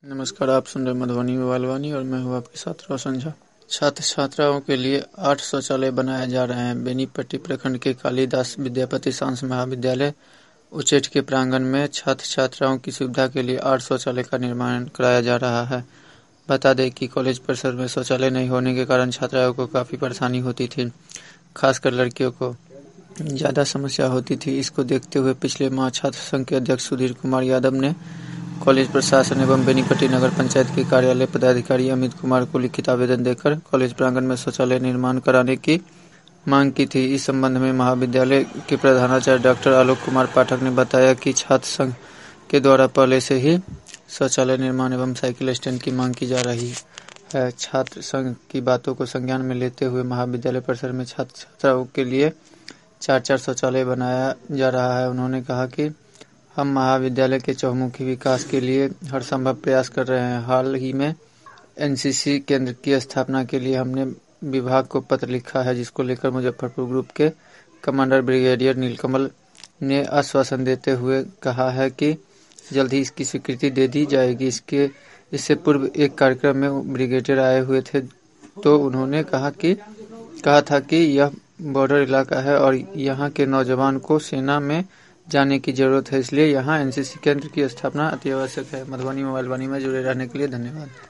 नमस्कार, आप सुन रहे मधुबनी मोबाइल वाणी और मैं हूँ आपके साथ रोशन झा। छात्र छात्राओं के लिए 8 शौचालय बनाए जा रहे हैं। बेनीपट्टी प्रखंड के कालिदास विद्यापति सांस महाविद्यालय उचेठ के प्रांगण में छात्र छात्राओं की सुविधा के लिए 8 शौचालय का निर्माण कराया जा रहा है। बता दें कि कॉलेज परिसर में शौचालय नहीं होने के कारण छात्राओं को काफ़ी परेशानी होती थी, खासकर लड़कियों को ज़्यादा समस्या होती थी। इसको देखते हुए पिछले माह छात्र संघ के अध्यक्ष सुधीर कुमार यादव ने कॉलेज प्रशासन एवं बेनीपट्टी नगर पंचायत के कार्यालय पदाधिकारी अमित कुमार को लिखित आवेदन देकर कॉलेज प्रांगण में शौचालय निर्माण कराने की मांग की थी। इस संबंध में महाविद्यालय के प्रधानाचार्य डॉक्टर आलोक कुमार पाठक ने बताया कि छात्र संघ के द्वारा पहले से ही शौचालय निर्माण एवं साइकिल स्टैंड की मांग की जा रही है। छात्र संघ की बातों को संज्ञान में लेते हुए महाविद्यालय परिसर में छात्र छात्राओं के लिए 4 शौचालय बनाया जा रहा है। उन्होंने कहा कि हम महाविद्यालय के चहुमुखी विकास के लिए हर संभव प्रयास कर रहे हैं। हाल ही में एनसीसी केंद्र की स्थापना के लिए हमने विभाग को पत्र लिखा है, जिसको लेकर मुजफ्फरपुर ग्रुप के कमांडर ब्रिगेडियर नीलकमल ने आश्वासन देते हुए कहा है कि जल्द ही इसकी स्वीकृति दे दी जाएगी। इससे पूर्व एक कार्यक्रम में ब्रिगेडियर आए हुए थे तो उन्होंने कहा था कि यह बॉर्डर इलाका है और यहाँ के नौजवान को सेना में जाने की जरूरत है, इसलिए यहाँ एनसीसी केंद्र की स्थापना अति आवश्यक है। मधुबनी मोबाइल वाणी में जुड़े रहने के लिए धन्यवाद।